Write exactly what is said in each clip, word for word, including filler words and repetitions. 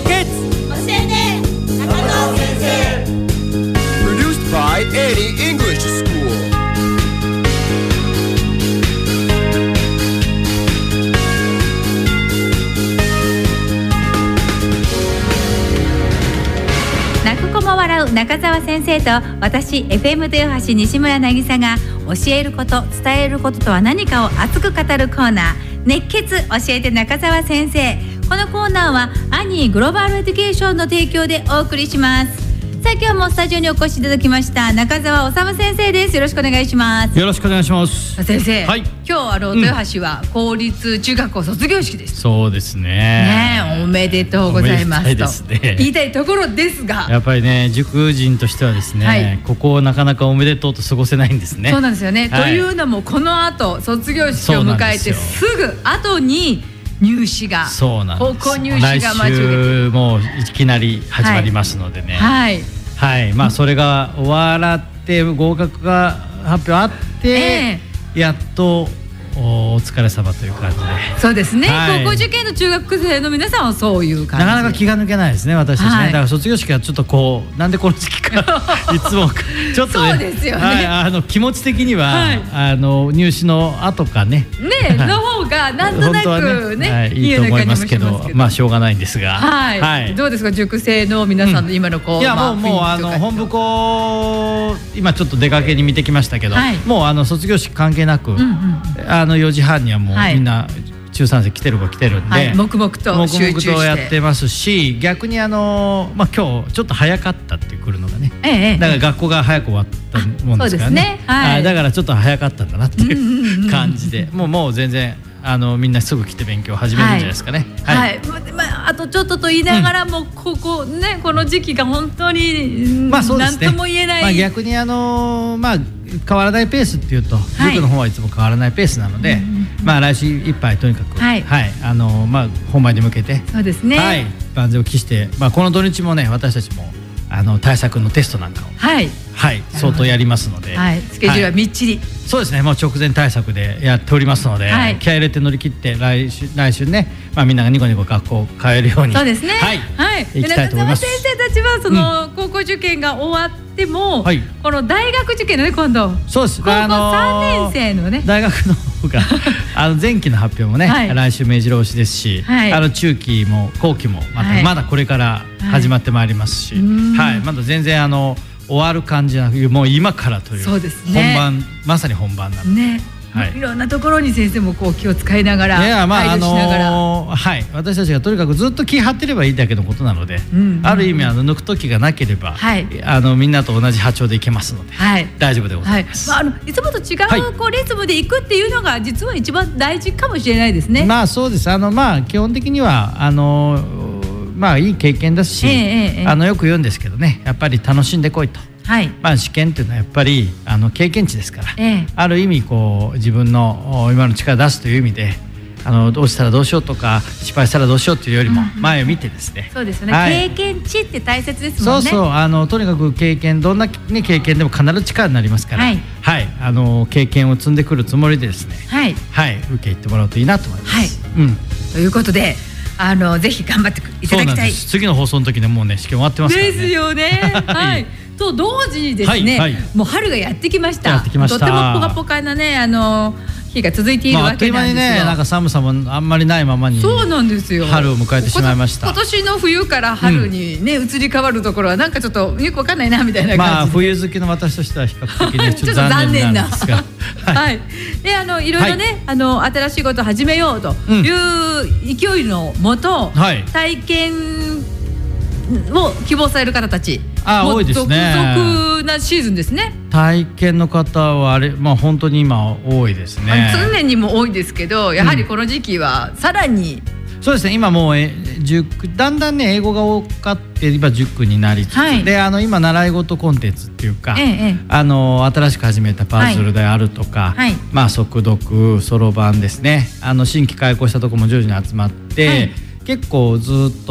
熱血教えて中澤先生。 Produced by Eddie English School。 泣く子も笑う中澤先生と私 エフエム 豊橋西村渚が教えること伝えることとは何かを熱く語るコーナー、熱血教えて中澤先生。このコーナーはアニーグローバルエデュケーションの提供でお送りします。さあ今日もスタジオにお越しいただきました中澤修先生です。よろしくお願いします。 よろしくお願いします。 先生、 はい、 今日あの豊橋は公立中学校卒業式です、 うん、そうですね。 ねえおめでとうございますとですね、 言いたいところですが、 やっぱりね塾人としてはですね、はい、ここをなかなかおめでとうと過ごせないんですね。 そうなんですよね、 はい、 というのもこの後卒業式を迎えてすぐ後に入試が、高校入試が待ち受けて、来週もういきなり始まりますのでね、 はいはい、はい、まあそれが終わって合格が発表あって、えー、やっと お, お疲れ様という感じで。 そうですね、 はい、 高校受験の中学生の皆さんはそういう感じ、 なかなか気が抜けないですね私たちね、はい、だから卒業式はちょっとこうなんでこの時期かいつもちょっとね、 そうですよね、 はい、あの気持ち的には、はい、あの入試の後かねねの方がなんとなく ね, ね、 はい、いいと思いますけど、まあしょうがないんですが、 はいはい、どうですか塾生の皆さんの今のこう、うん、 いや、まあ、もうもうあの本部校今ちょっと出かけに見てきましたけど、はい、もうあの卒業式関係なく、うんうん、あのよじはんにはもうみんな、はい、中さん生来てる子来てるんで、はい、 黙々と集中して黙々とやってますし、逆にあの、まあ、今日ちょっと早かったって来るのがね、ええ、だから学校が早く終わったもんですから ね, ね、はい、だからちょっと早かったんだなっていう感じで、もうもう全然あのみんなすぐ来て勉強始めるんじゃないですかね。 はい、はいはい、まあ、あとちょっとと言いながらも、うん、ここねこの時期が本当に、まあそうですね、何とも言えない、 まあ、逆にあのまあ変わらないペースっていうと、はい、塾の方はいつも変わらないペースなので、うん、まあ来週いっぱいとにかく、はいはい、あのまあ本番に向けて、 そうですね、 はい、万全を期して、まあこの土日もね私たちもあの対策のテストなんかを、はいはい、相当やりますので、 はい、スケジュールはみっちり、はい、 そうですね、もう直前対策でやっておりますので、はい、気合い入れて乗り切って来週来週ね、まあみんながニコニコ学校通えるように、 そうですね、 はい、はい、行きたいと思います。 中澤先生たちはその、うん、高校受験が終わっても、はい、この大学受験のね今度、 そうです、 高校さんねん生のね、 大学の方があの前期の発表もね、はい、来週目白押しですし、はい、あの中期も後期もまた、はい、まだこれから始まってまいりますし、はい、はい、まだ全然あの終わる感じじゃなく、もう今からという、そうですね、本番、まさに本番なので、ね、 はい、いろんなところに先生もこう気を使いながら、いや、まあ、配慮しながら、あのーはい、私たちがとにかくずっと気張ってればいいだけのことなので、うんうんうん、ある意味あの抜く時がなければ、はい、あのみんなと同じ波長でいけますので、はい、大丈夫でございます。 はい、まあ、あのいつもと違うこうリズムでいくっていうのが実は一番大事かもしれないですね。 まあそうです。あのまあ基本的にはあのまあいい経験だし、えーえー、あのよく言うんですけどね、やっぱり楽しんでこいと。はい、まあ試験っていうのはやっぱりあの経験値ですから、ええ、ある意味こう自分の今の力を出すという意味で、あのどうしたらどうしようとか失敗したらどうしようというよりも前を見てですね、 うん、そうですよね、はい、経験値って大切ですもんね。 そうそう、あのとにかく経験、どんな、ね、経験でも必ず力になりますから、はい、はい、あの経験を積んでくるつもりでですね、はい、はい、受け入ってもらうといいなと思います。はい、うん、 ということであのぜひ頑張っていただきたい。 次の放送の時でもうね試験終わってますからね。 ですよね。はい。と同時にですね、はいはい、もう春がやってきました。 やってきました。 とてもポカポカなね、あの日が続いているわけなんですよ。まあ、あっという間にね、なんか寒さもあんまりないままに、 そうなんですよ。 春を迎えてしまいました。 今年の冬から春にね、うん、移り変わるところはなんかちょっとよくわかんないなみたいな感じで。 まあ冬好きの私としては比較的ねちょっと残念なんですが、 はい、はい、であのいろいろね、はい、あの新しいことを始めようという勢いのもと、はい、体験を希望される方たち、 あ、多いですね。 続々なシーズンですね。 体験の方はあれ、まあ本当に今多いですね。 常にも多いですけど、やはりこの時期はさらに、 うん、そうですね。今もうえ塾だんだんね英語が多かって今塾になりつつ、はい、であの今習い事コンテンツっていうか、ええ、あの新しく始めたパズルであるとか、はい、まあ速読そろばんですね。あの新規開講したところも徐々に集まって。はい、結構ずっと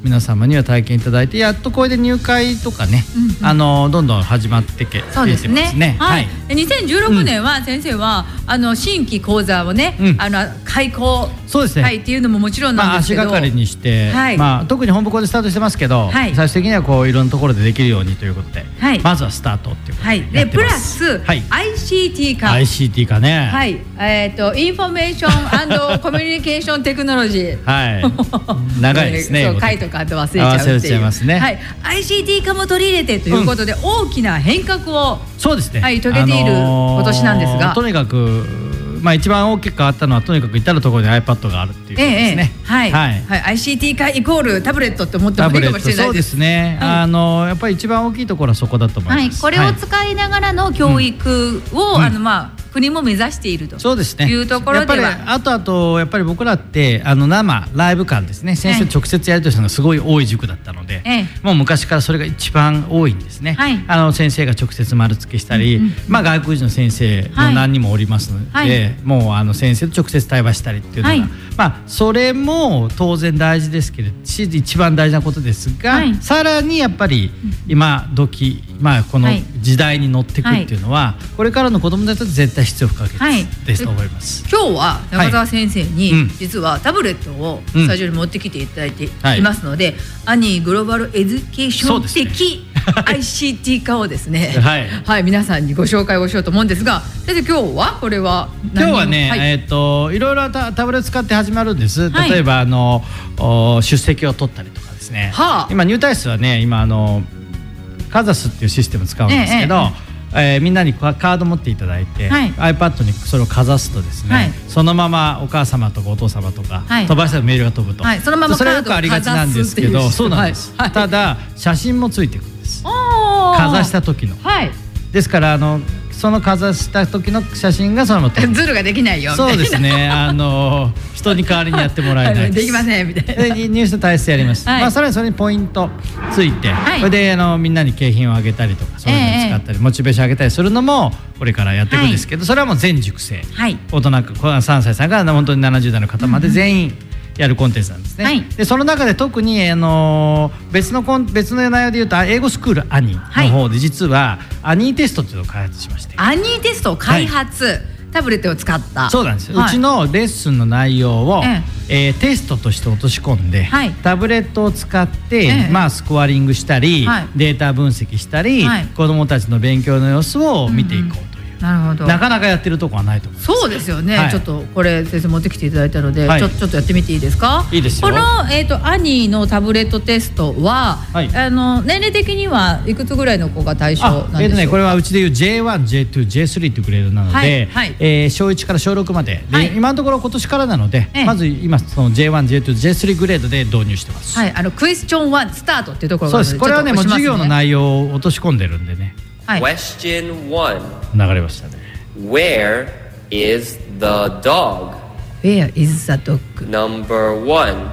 皆様には体験いただいて、やっとこれで入会とかね、うんうん、あのどんどん始まってけそうですね。 ね、 はい、はい、にせんじゅうろくねんは先生は、うん、あの新規講座をね、うん、あの開講そうですね、 はい、っていうのももちろんなんですけど、 まあ、足がかりにして、はい、まあ、特に本部校でスタートしてますけど、はい、最終的にはこういろんなところでできるようにということで、はい、まずはスタートっていうことでやってます。はい、でプラス、はい、アイシーティー 化 アイシーティー 化ね、 はい、えー、とインフォメーション&コミュニケーションテクノロジーはい長いですねそう書いとかと忘れちゃうっていう、 忘れちゃいますね、 はい、アイシーティー 化も取り入れてということで、うん、大きな変革をそうですね、 はい、遂げている今年なんですが、あのー、 とにかくまあ、一番大きく変わったのはとにかく至るところに iPad があるっていうことですね、 ええはいはいはい、アイシーティー 化イコールタブレットって思ってもいいかもしれないです。 そうですね、はい、あのやっぱり一番大きいところはそこだと思います、 はい、これを使いながらの教育を、うん、あのまあ国も目指しているというところでは、 やっぱりあとあとやっぱり僕らってあの生ライブ感ですね、先生直接やり取りするのがすごい多い塾だったので、ええ、もう昔からそれが一番多いんですね、はい、あの先生が直接丸付けしたり、うんうん、まあ、外国人の先生も何人もおりますので、はい、もうあの先生と直接対話したりっていうのが、はい、まあ、それも当然大事ですけれど一番大事なことですが、はい、さらにやっぱり今時、まあ、この時代に乗っていくっていうのは、はい、これからの子どもたちは絶対必要不可欠ですと思います、 はい、今日は中澤先生に、はい、実はタブレットをスタジオに持ってきていただいていますので、うん、アニーグローバルエデュケーション的、アイシーティー 化をですね、はい、はい、皆さんにご紹介をしようと思うんですが、先生今日はこれは今日はね、はい、えー、といろいろタブレット使って始まるんです。例えば、はい、あの出席を取ったりとかですね、はあ、今入退室はね、今あのカザスっていうシステムを使うんですけど、えええー、みんなにカード持っていただいて、はい、iPad にそれをかざすとですね、はい、そのままお母様とかお父様とか、はい、飛ばしたらメールが飛ぶと、はい、そのままカードをかざすっていう、それはよくありがちなんですけど、そうなんです、はい、ただ写真もついてくるんです、かざした時の、はい、ですからあのそのかざした時の写真がそのまま撮るズルができないよみたいな、 そうですね、あの人に代わりにやってもらえないですできませんみたいな、 で入室体質やります、はい、まあ、さらにそれにポイントついて、はい、それであのみんなに景品をあげたりとかそういうのを使ったり、えー、モチベーション上げたりするのもこれからやっていくんですけど、はい、それはもう全塾生、はい、大人さんさいさんから本当にななじゅう代の方まで全員、うん、やるコンテンツなんですね、はい、でその中で特に、あのー、別のコン別の内容でいうと英語スクールアニーの方で、実はアニーテストというのを開発しまして、 アニーテストを開発、はい、タブレットを使った、 そうなんです、はい、うちのレッスンの内容を、えええー、テストとして落とし込んで、はい、タブレットを使って、ええ、まあ、スコアリングしたり、はい、データ分析したり、はい、子どもたちの勉強の様子を見ていこうと、うんうん、なるほど、なかなかやってるとこはないと思います。 そうですよね、はい、ちょっとこれ先生持ってきていただいたので、はい、ちょ、ちょっとやってみていいですか。 いいですよ。 この、えーと、アニーのタブレットテストは、はい、あの年齢的にはいくつぐらいの子が対象なんでしょうか。えーとね、これはうちでいう ジェイワン、ジェイツー、ジェイスリー というグレードなので、はいはい、えー、小いちから小ろくまで、で、はい、今のところ今年からなので、えー、まず今その ジェイワン、ジェイツー、ジェイスリー グレードで導入してます、 はい、あのクエスチョンワンスタートっていうところがあるので、 そうです。これはね、もう授業の内容を落とし込んでるんでね、 はい、Question one 流れましたね。 Where is the dog? Where is the dog? Number one.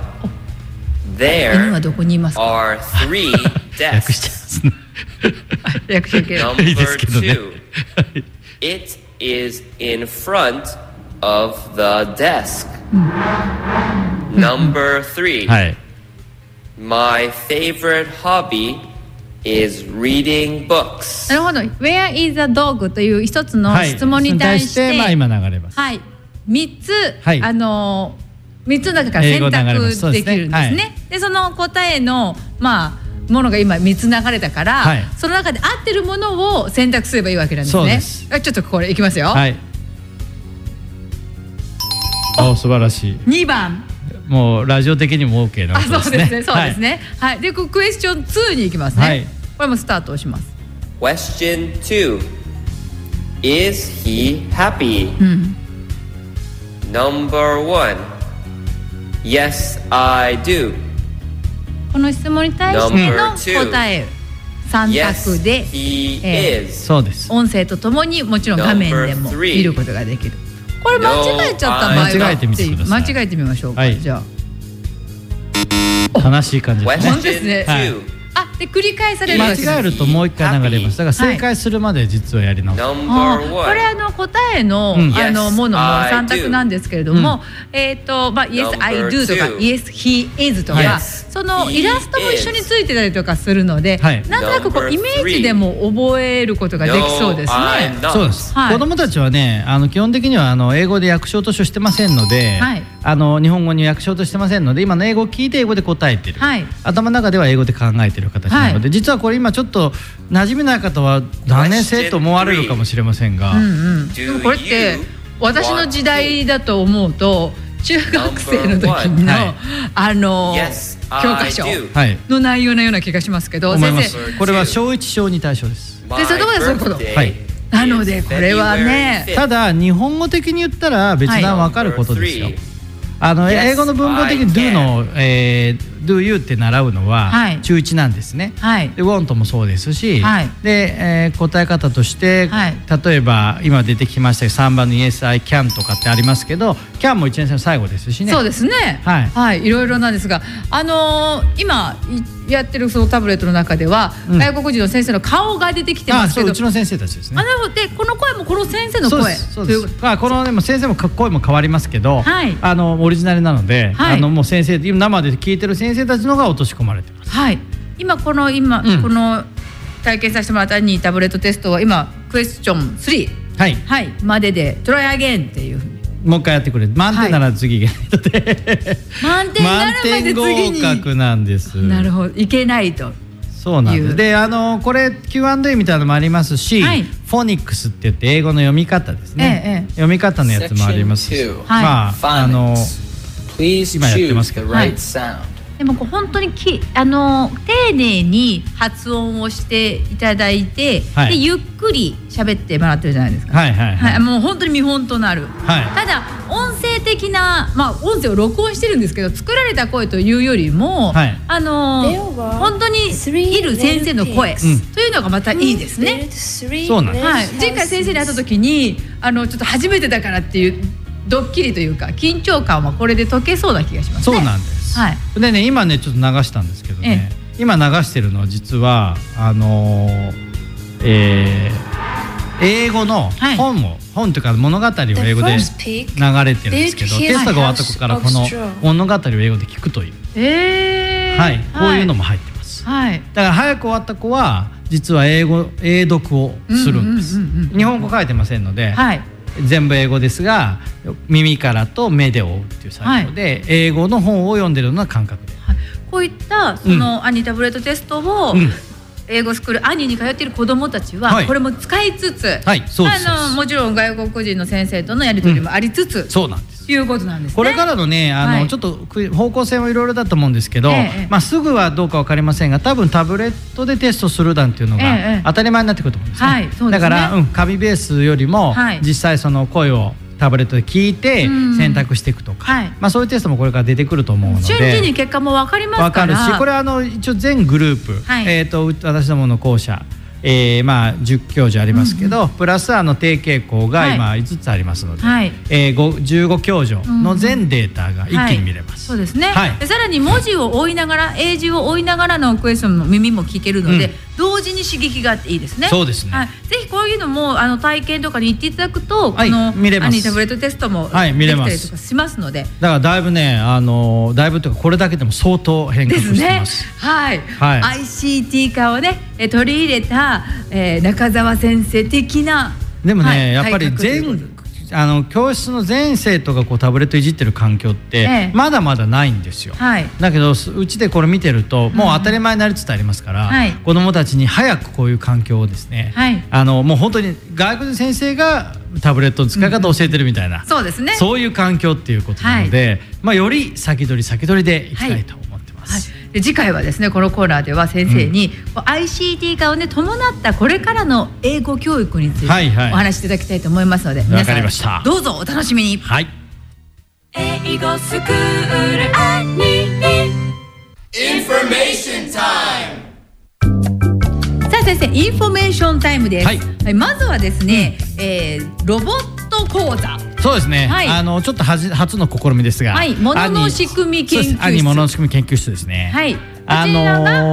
There are three desks. Number two. It is in front of the desk. Number three. My favorite hobby.is reading books. なるほど。Where is the dog という一つの質問に対して、はい、 まあ今流れます。 はい。三つ、はい、あの三つの中から選択できるんですね。そで、ねはい、でその答えのまあものが今三つ流れたから、はい、その中で合ってるものを選択すればいいわけなんですね。そうです。ちょっとこれいきますよ。はい。 お、素晴らしい。 二番。 もうラジオ的にも OK なことですね。 そうですね。そうですね。はい。はい、でクエスチョンツーに行きますね。はい、これもスタートをします。 Question two. Is he happy? うん、Number one. Yes, I do. この質問に対しての答え三択で、 yes, he is. そうです。 音声とともにもちろん画面でも見ることができる。これ間違えちゃった場合は、 間違えてみてください。 間違えてみましょうか。はい、じゃあ悲しい感じですね。 本当ですね。はい、 あ、で繰り返される。 間違えるともう一回流れます。だから正解するまで実はやり直す。 あ、これあの答えの、うん、あのものも三択なんですけれども、うん、えっ、ー、とまあ Yes I do とか Yes he is とか、はい、そのイラストも一緒についてたりとかするので、はい、なんとなくこうイメージでも覚えることができそうですね。 そうです。はい、子供たちはね、あの基本的にはあの英語で訳し落としをしてませんので、はい、あの日本語に訳し落としてませんので、今の英語を聞いて英語で答えてる、はい、頭の中では英語で考えてる形なので、はい、実はこれ今ちょっと馴染みない方は何年生と思われるかもしれませせんが、うんうん、 でもこれって私の時代だと思うと中学生の時の、はい、あの教科書の内容のような気がしますけど、はい、先生これは小いち小に対象です。 でそこでそういうこと、はい、なのでこれはね、 ただ日本語的に言ったら別段分かることですよ。はい、あの英語の文法的に do の、えー、do you って習うのは中いちなんですね。はい、で want もそうですし、はい、で、えー、答え方として、はい、例えば今出てきましたけどさんばんの Yes I can とかってありますけど can もいちねん生の最後ですしね。 そうですね、はい、はい、いろいろなんですが、あのー、今やってるそのタブレットの中では、うん、外国人の先生の顔が出てきてますけど、 あ、そう、うちの先生たちですね。 あ、なのでこの声もこの先生の声、 そうです、そうです。あ、このでも先生も声も変わりますけど、はい、あのオリジナルなので、はい、あのもう先生生で聞いてる先生たちのが落とし込まれてます。 はい、今この今、うん、この体験させてもらったにタブレットテストは今クエスチョンスリー、はいはい、まででトライアゲンっていうふうにもう一回やってくれ。満点なら次いけないので、 はい、満点ならまで次に満点合格なんです。 なるほど、いけないと。 そうなんです。で、あのこれ キューアンドエー みたいなのもありますし、はい、フォニックスって言って英語の読み方ですね、ええ、読み方のやつもありますし、まああの今やってますけど、はい、 でもこう本当にきあの丁寧に発音をしていただいて、はい、でゆっくり喋ってもらってるじゃないですか。はいはいはいはい、もう本当に見本となる、はい、ただ音声的な、まあ、音声を録音してるんですけど作られた声というよりも、はい、あの本当にいる先生の声、うん、というのがまたいいですね。 そうなんです、 はい、前回先生に会った時にあのちょっと初めてだからっていうドッキリというか緊張感はこれで解けそうな気がしますね。 そうなんです。はい、でね、今ねちょっと流したんですけどね、ええ、今流してるのは実はあのーえー、英語の本を、はい、本というか物語を英語で流れてるんですけど、テストが終わった頃からこの物語を英語で聞くという、えーはい、こういうのも入ってます、はい、だから早く終わった子は実は英語英読をするんです。日本語書いてませんので、はい、全部英語ですが耳からと目で追うっていう作業で、はい、英語の本を読んでるような感覚で、はい、 こういったその、うん、アニタブレットテストを、うん、英語スクールアニに通っている子どもたちは、はい、これも使いつつ、はい、そうです、あのもちろん外国人の先生とのやり取りもありつつ、うん、そうなんです、いうことなんですね。 これからのね、あの、はい、ちょっと方向性はいろいろだと思うんですけど、ええ、まあ、すぐはどうか分かりませんが多分タブレットでテストするなんていうのが当たり前になってくると思うんですね。はい、そうですね。だから、うん、紙ベースよりも、はい、実際その声をタブレットで聞いて選択していくとか、はい、まあ、そういうテストもこれから出てくると思うので瞬時に結果も分かりますから、 分かるし、これはあの一応全グループ、はい、えー、と私どもの校舎、えーまあ、じゅっ教授ありますけど、うんうん、プラスあの低傾向が今いつつありますので、はい、えー、じゅうご教授の全データが一気に見れます、 うんうん、はい、そうですね、はい、でさらに文字を追いながら英字を追いながらのクエスチョンの耳も聞けるので、うん、同時に刺激があっていいですね。 そうですね、はい、 ぜひこういうのもあの体験とかに行っていただくと、はい、この見れます。アニタブレットテストもできたりとかしますので、はい、 だからだいぶね、あのだいぶというかこれだけでも相当変革してます、 ね、はい、はい、アイシーティー 化をね取り入れた、えー、中澤先生的な、 でもね、はい、やっぱり全あの教室の全生徒がこうタブレットいじってる環境って、ええ、まだまだないんですよ、はい、だけどうちでこれ見てるともう当たり前になりつつありますから、うん、子どもたちに早くこういう環境をですね、はい、あのもう本当に外国人先生がタブレットの使い方を教えてるみたいな、うんうん、そうですね、そういう環境っていうことなので、はい、まあ、より先取り先取りでいきたいと思ってます、はいはい、 で次回はですねこのコーナーでは先生に、うん、アイシーティー 化をね伴ったこれからの英語教育について、はいはい、お話しいただきたいと思いますので、皆さんどうぞお楽しみに。はい、英語スクールアニインフォメーションタイム。さあ先生、インフォメーションタイムです、はいはい、まずはですね、うん、えー、ロボット講座。 そうですね、はい、あのちょっとはじ初の試みですが、はい、 ものの仕組み研究室、 兄ものの仕組み研究室ですね。はい、あのー、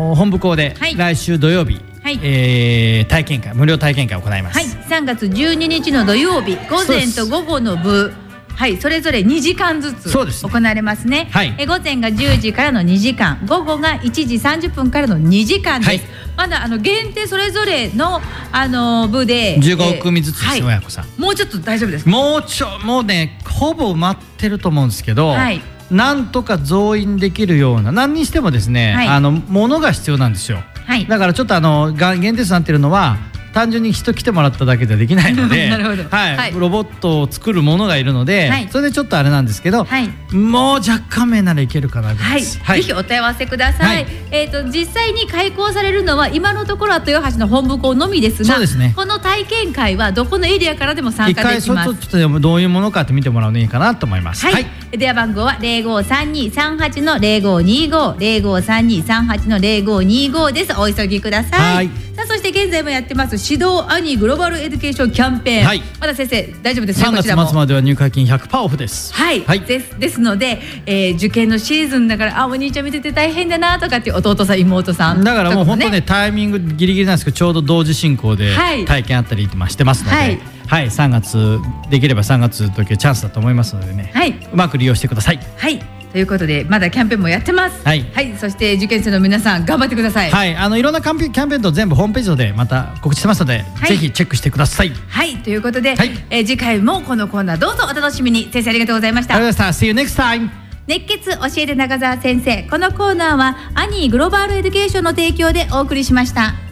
のー、本部校で来週土曜日、はい、えー、体験会無料体験会を行います。 はい、さんがつじゅうににちの土曜日、午前と午後の部、はい、それぞれにじかんずつ行われますね。はい、え午前がじゅうじからのにじかん、午後がいちじさんじゅっぷんからのにじかんです。はい、まだあの限定それぞれのあの部でじゅうごくみずつです、親子さん。 もうちょっと大丈夫ですか？ もうちょもうねほぼ埋まってると思うんですけど、はい、なんとか増員できるような、何にしてもですね、はい、あの物が必要なんですよ。はい、だからちょっとあの限定数になってるのは単純に人来てもらっただけではできないのでなるほど、はいはい、ロボットを作るものがいるので、はい、それでちょっとあれなんですけど、はい、もう若干名ならいけるかなぐらいです。 はい、ぜひお問い合わせください。はい、えーと実際に開講されるのは今のところは豊橋の本部校のみですが、そうですね、この体験会はどこのエリアからでも参加できます。 一回ちょっとどういうものかって見てもらうのいいかなと思います。 はい、はい、電話番号はゼロごさんにさんはちのゼロごにご ゼロごさんにさんはちのゼロごにごです。お急ぎください。はい、さあそして現在もやってます指導兄グローバルエデュケーションキャンペーン、はい、まだ先生大丈夫ですか？ さんがつまつまでは入会金 ひゃくパーセント オフです。 はい、はい、ですですので、えー、受験のシーズンだからあお兄ちゃん見てて大変だなとかっていう弟さん妹さんだからもう本当ねタイミングギリギリなんですけどちょうど同時進行で体験あったりしてますので、はいはい、さんがつできればさんがつの時はチャンスだと思いますのでね、はい、うまく利用してください。 はいということでまだキャンペーンもやってます。はい、はい、そして受験生の皆さん頑張ってください。 はい、あのいろんなキャンペーンと全部ホームページでまた告知してますので、はい、ぜひチェックしてください。 はいということで、はい、えー、次回もこのコーナーどうぞお楽しみに。先生ありがとうございました。 ありがとうございました。See you next time。 熱血教えて中澤先生、このコーナーはアニーグローバルエデュケーションの提供でお送りしました。